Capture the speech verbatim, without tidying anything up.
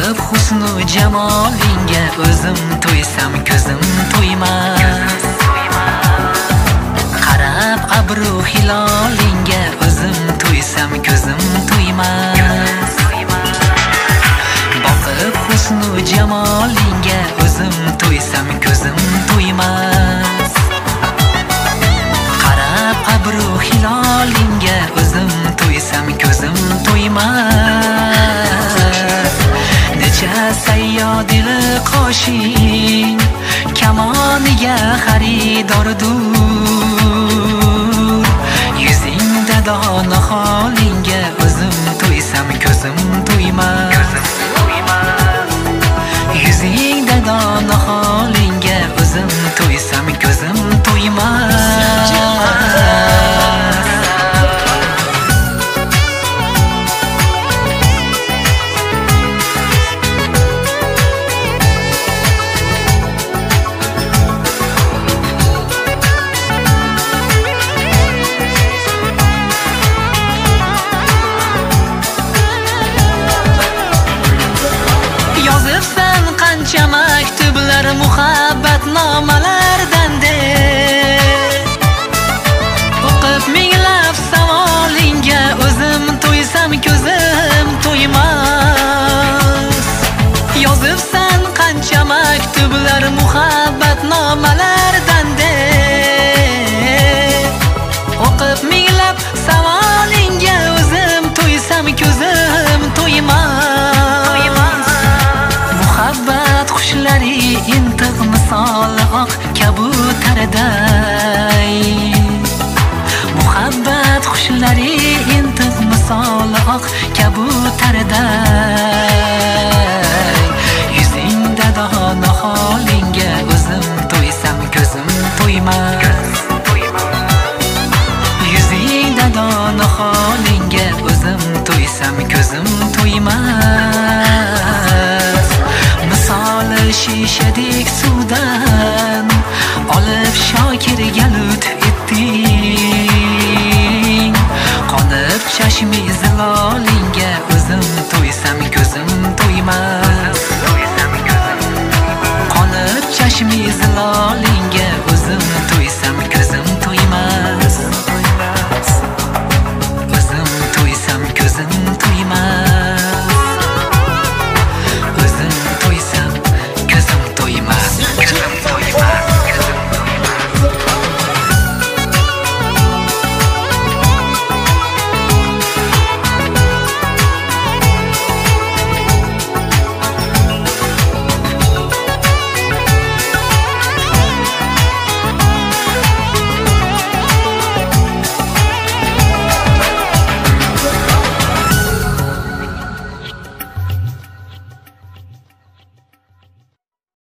boqib husnu jamolingga o'zim to'ysam ko'zim to'ymas. Qarab abru hilolingga o'zim to'ysam ko'zim to'ymas. Boqib husnu jamolingga o'zim to'ysam ko'zim to'ymas. Qarab abru hilolingga o'zim to'ysam ko'zim to'ymas. Necha sayyodili qo'shing kamoniga xaridordur. Yuzingda dono holingga o'zim to'ysam ko'zim to'ymas. Yuzingda dono holingga o'zim to'ysam ko'zim to'ymas. Yozibsan qancha maktublar muhabbat nomalardan de, o'qib minglab savolingga o'zim to'ysam ko'zim to'ymas. Yozibsan qancha maktublar muhabbat nomalardan de, o'qib minglab savolingga o'zim to'ysam ko'zim to'ymas. Muhabbat qushlari intiq misoli oq kabutariday. Muhabbat qushlari intiq misoli oq kabutariday. Yuzingda dono holingga o'zim to'ysam ko'zim to'ymas. Yuzingda dono holingga o'zim to'ysam ko'zim to'ymas. Misoli shishadek suvdan olib shokirga lutf etding. Qonib chashmi zilolingga o'zim to'ysam ko'zim to'ymas.